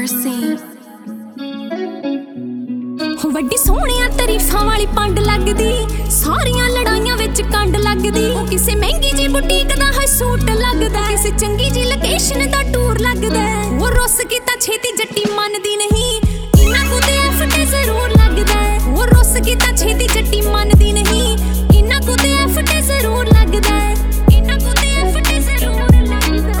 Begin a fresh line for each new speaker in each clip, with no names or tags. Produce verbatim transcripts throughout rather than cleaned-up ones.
mercy.
ਵੱਡੀ ਸੋਹਣਿਆ ਤਾਰੀਫਾਂ ਵਾਲੀ ਪੰਡ ਲੱਗਦੀ, ਸਾਰੀਆਂ ਲੜਾਈਆਂ ਵਿੱਚ ਕੰਡ ਲੱਗਦੀ। ਉਹ ਕਿਸੇ ਮਹਿੰਗੀ ਜੀ ਬੁਟੀਕ ਦਾ ਹੈ ਸੂਟ ਲੱਗਦਾ, ਕਿਸੇ ਚੰਗੀ ਜੀ ਲੋਕੇਸ਼ਨ ਦਾ ਟੂਰ ਲੱਗਦਾ। ਉਹ ਰੁੱਸ ਕੇ ਤਾਂ ਛੇਤੀ ਜੱਟੀ ਮੰਨਦੀ ਨਹੀਂ, ਇਹਨਾਂ ਕੋ ਤੇ ਐਫ ਜ਼ਰੂਰ ਲੱਗਦਾ। ਉਹ ਰੁੱਸ ਕੇ ਤਾਂ ਛੇਤੀ ਜੱਟੀ ਮੰਨਦੀ ਨਹੀਂ, ਇਹਨਾਂ ਕੋ ਤੇ ਐਫ ਜ਼ਰੂਰ ਲੱਗਦਾ। ਇਹਨਾਂ ਕੋ ਤੇ ਐਫ ਜ਼ਰੂਰ ਲੱਗਦਾ।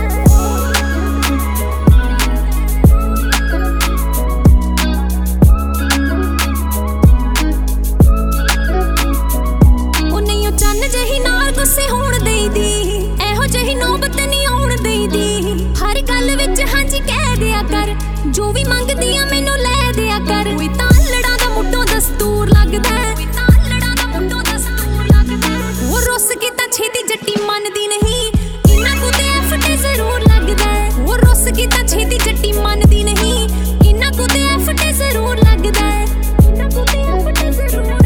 ਜਹੀ ਨਾਲ ਗੁੱਸੇ ਹੋਣ ਦੇਈਦੀ, ਇਹੋ ਜਿਹੀ ਨੌਬਤ ਨਹੀਂ ਆਉਣ ਦੇਈਦੀ। ਹਰ ਗੱਲ ਵਿੱਚ ਹਾਂਜੀ ਕਹਿ ਦਿਆ ਕਰ, ਜੋ ਵੀ ਮੰਗਦੀ ਆ ਮੈਨੂੰ ਲੈ ਦਿਆ ਕਰ। ਕੋਈ ਤਾਂ ਲੜਾਂ ਦਾ ਮੁੱਢੋਂ ਦਸਤੂਰ ਲੱਗਦਾ, ਕੋਈ ਤਾਂ ਲੜਾਂ ਦਾ ਮੁੱਢੋਂ ਦਸਤੂਰ ਲੱਗਦਾ। ਉਹ ਰੁੱਸ ਕੇ ਤਾਂ ਛੇਤੀ ਜੱਟੀ ਮੰਨਦੀ ਨਹੀਂ, ਇਹਨਾਂ ਕੋ ਤੇ ਐਫ ਜ਼ਰੂਰ ਲੱਗਦਾ। ਉਹ ਰੁੱਸ ਕੇ ਤਾਂ ਛੇਤੀ ਜੱਟੀ ਮੰਨਦੀ ਨਹੀਂ, ਇਹਨਾਂ ਕੋ ਤੇ ਐਫ ਜ਼ਰੂਰ ਲੱਗਦਾ। ਇਹਨਾਂ ਕੋ ਤੇ ਐਫ ਜ਼ਰੂਰ ਲੱਗਦਾ।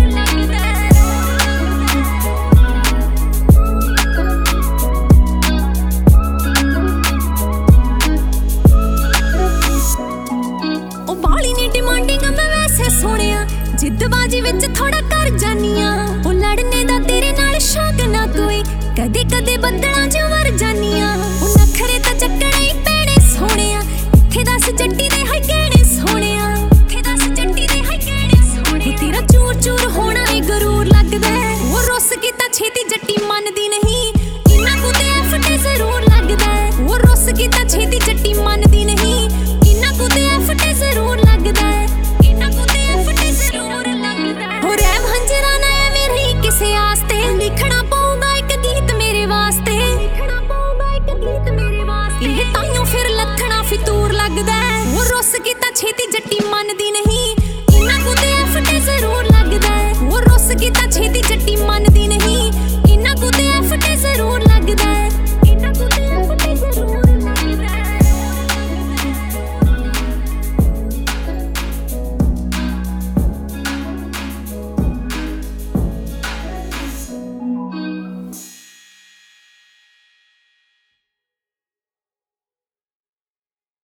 ਜਿੱਦਬਾਜੀ ਵਿੱਚ ਥੋੜਾ ਕਰ ਜਾਨੀਆਂ, ਉਹ ਲੜਨੇ ਦਾ ਤੇਰੇ ਨਾਲ ਸ਼ੌਕ ਨਾ ਕੋਈ, ਕਦੇ ਕਦੇ ਬੱਦਲਾਂ 'ਚ ਵਰ ਜਾਨੀਆਂ। ਉਹ ਨਖਰੇ ਤਾਂ ਚੱਕਣੇ ਹੀ ਪੈਣੇ ਸੋਹਣਿਆ, ਇੱਥੇ ਦੱਸ ਜੱਟੀ ਦੇ ਹੈ ਗਹਿਣੇ ਸੋਹਣਿਆ। ਇੱਥੇ ਦੱਸ ਜੱਟੀ ਦੇ ਹੈ ਗਹਿਣੇ ਸੋਹਣਿਆ। ਤੇਰਾ ਚੂਰ ਚੂਰ ਹੋਣਾ ਏ ਗਰੂਰ ਲੱਗਦਾ। ਉਹ ਰੁੱਸ ਕੇ ਤਾਂ ਛੇਤੀ ਜੱਟੀ ਮੰਨਦੀ ਨਹੀਂ, ਇਹਨਾਂ ਕੋ ਤੇ ਐਫ ਜ਼ਰੂਰ ਲੱਗਦਾ। ਉਹ ਰੁੱਸ ਕੇ ਤਾਂ ਛੇਤੀ ਜੱਟੀ ਮੰਨਦੀ ਨਹੀਂ, ਇਹਨਾਂ ਕੋ ਤੇ ਐਫ ਜ਼ਰੂਰ ਲੱਗਦਾ। ਇਹਨਾਂ ਕੋ ਤੇ ਐਫ ਜ਼ਰੂਰ ਲੱਗਦਾ। ਹੋ ਰਹਿਮ ਹੰਜਰਾ ਨਾ ਐ ਮੇਰੀ ਕਿਸੇ ਆਸਤੇ, ਲਿਖਣਾ ਪਊਗਾ ਇੱਕ ਗੀਤ ਮੇਰੇ ਵਾਸਤੇ। ਲਿਖਣਾ ਪਊਗਾ ਇੱਕ ਗੀਤ ਮੇਰੇ ਵਾਸਤੇ। ਇਹ ਤਾਈਓ ਫਿਰ ਲੱਖਣਾ ਫਿਤੂਰ ਲੱਗਦਾ। ਉਹ ਰੁੱਸ ਕੇ ਤਾਂ ਛੇਤੀ ਜੱਟੀ ਮੰਨਦੀ ਨਹੀਂ,